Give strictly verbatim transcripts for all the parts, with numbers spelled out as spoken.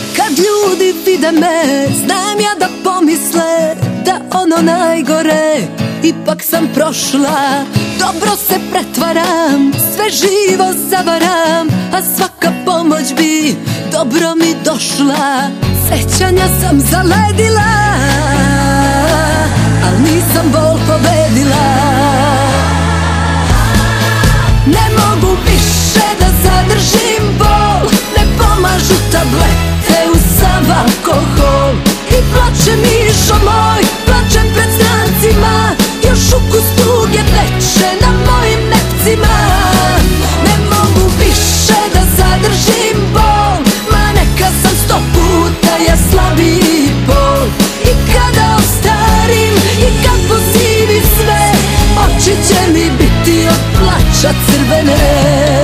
Kad ljudi vide me, znam ja da pomisle da ono najgore ipak sam prošla. Dobro se pretvaram, sve živo zavaram, a svaka pomoć bi dobro mi došla. Sećanja sam zaledila, al nisam bol pobedila. Ne mogu više da zadržim bol, ne pomažu tablete uz sav alkohol. I plače mišo moj, plačem pred strancima, još ukus tuge teče na mojim nepcima. Ne mogu više da zadržim bol, ma neka sam sto puta ja slabiji pol. I kada ostarim i kad pozivi sve, oči će mi biti od plača crvene.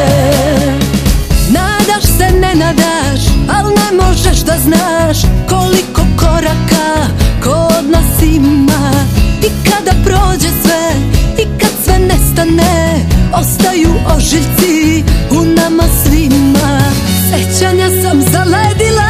Nadaš se, ne nadaš, al ne možeš da znaš koliko koraka kod nas ima. I kada prođe sve i kad sve nestane, ostaju ožiljci u nama svima. Sećanja sam zaledila,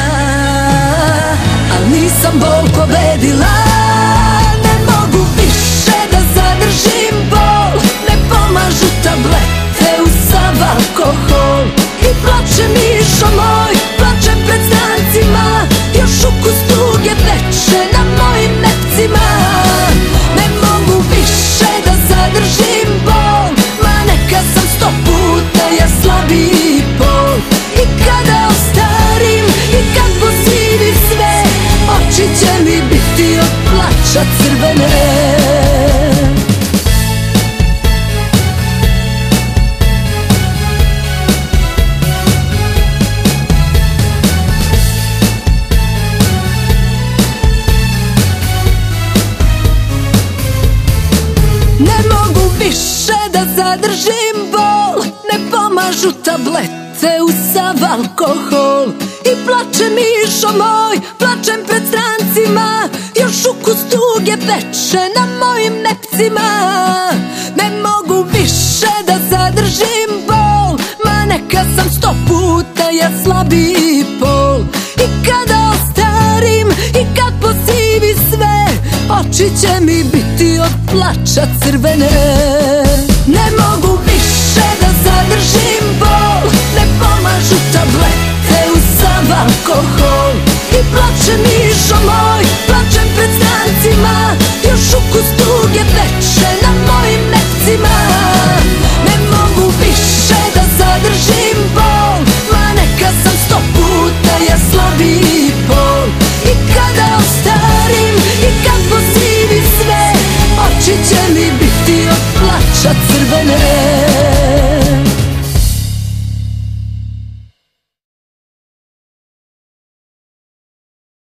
al nisam bol pobedila. Ne mogu više da zadržim bol, ne pomažu tablete uz sav alkohol. I plače mišo moj, plačem pred strancima, još ukus tuge teče na mojim nepcima. Ne mogu više da zadržim bol, ma neka sam sto puta ja slabiji pol. I kada ostarim i kad posivi sve, oči će mi biti od plača crvene. Ne mogu više da zadržim bol, ne pomažu tablete uz sav alkohol. I plače mišo moj, plačem pred strancima, još ukus tuge teče na mojim nepcima. Ne mogu više da zadržim bol, ma neka sam sto puta ja slabiji pol. I kada ostarim i kad posivi sve, oči će mi biti od plača crvene. Ne mogu više da zadržim bol, ne pomažu tablete uz sav alkohol. I plače mišo moj, plačem pred strancima, još ukus tuge teče na mojim nepcima. Ne mogu više da zadržim bol, ma neka sam sto puta ja slabiji pol. I kada ostarim i kad posivi sve, oči će mi biti od plača crvene.